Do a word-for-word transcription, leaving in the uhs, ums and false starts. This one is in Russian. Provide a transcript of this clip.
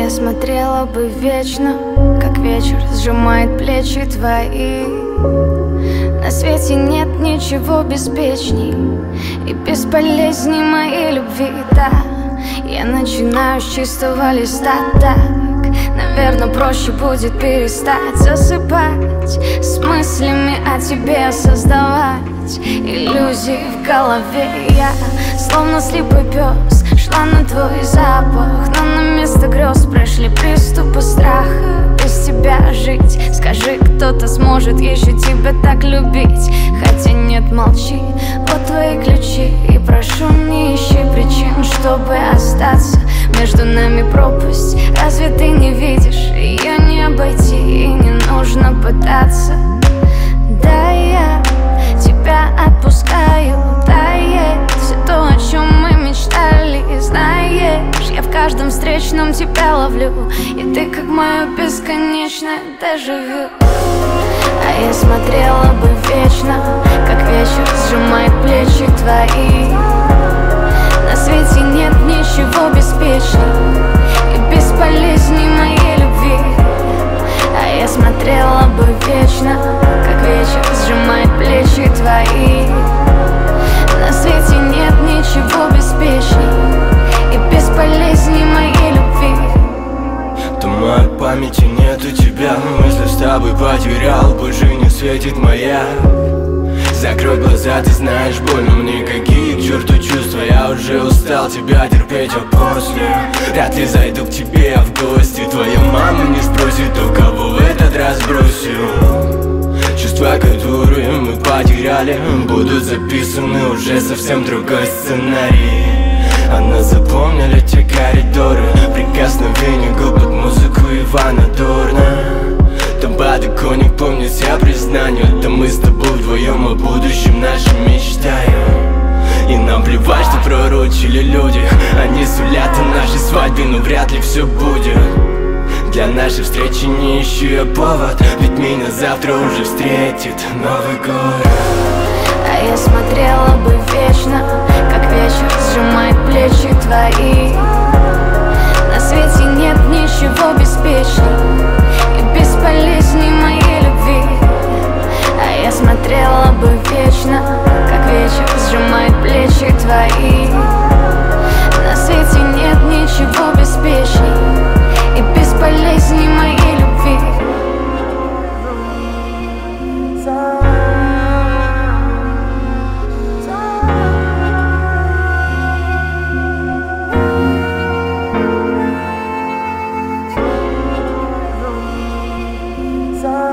я смотрела бы вечно, как вечер сжимает плечи твои. На свете нет ничего беспечней и бесполезней моей любви, да. Я начинаю с чистого листа, так, наверное, проще будет перестать засыпать с мыслями о тебе, создавать иллюзии в голове. Я, словно слепой пес, шла на твой запах, но на место грез пришли приступы страха. Без тебя жить, скажи, кто-то сможет еще тебя так любить? Хотя нет, молчи, вот твои ключи, и прошу, не ищи причин, чтобы остаться. Между нами пропасть, разве ты не видишь? Ее не обойти и не нужно пытаться. Да, я тебя отпускаю, тает все то, о чем мы мечтали. Знаешь, я в каждом встречном тебя ловлю, и ты как мое бесконечное дежавю. А я смотрела бы вечно, как вечер сжимает плечи твои. На свете нет ничего беспечней и бесполезней моей любви. А я смотрела бы вечно, как вечер сжимает плечи твои. На свете нет ничего беспечней и бесполезней моей любви. Туман памяти нету тебя, мысли с тобой потерял, больше не светит моя. Закрой глаза, ты знаешь, больно мне какие к черту чувства. Я уже устал тебя терпеть, а после вряд ли зайду к тебе в гости. Твоя мама не спросит, у кого в этот раз бросил. Чувства, которые мы потеряли, будут записаны уже совсем другой сценарий. Она запомнила те коридоры, прикосновения губ под музыку Ивана Дорна. Там подоконник помнит все признания, да мы с тобой вдвоем о будущем нашем мечтаем. И нам плевать, что пророчили люди, они сулят о нашей свадьбе, но вряд ли все будет. Для нашей встречи не ищу я повод, ведь меня завтра уже встретит Новый год. А я смотрела бы вечно, как вечер сжимает плечи твои. На свете нет ничего беспечней и бесполезней моей любви. А я смотрела бы вечно, как вечер сжимает плечи твои. На свете нет ничего беспечней и бесполезней моей любви. So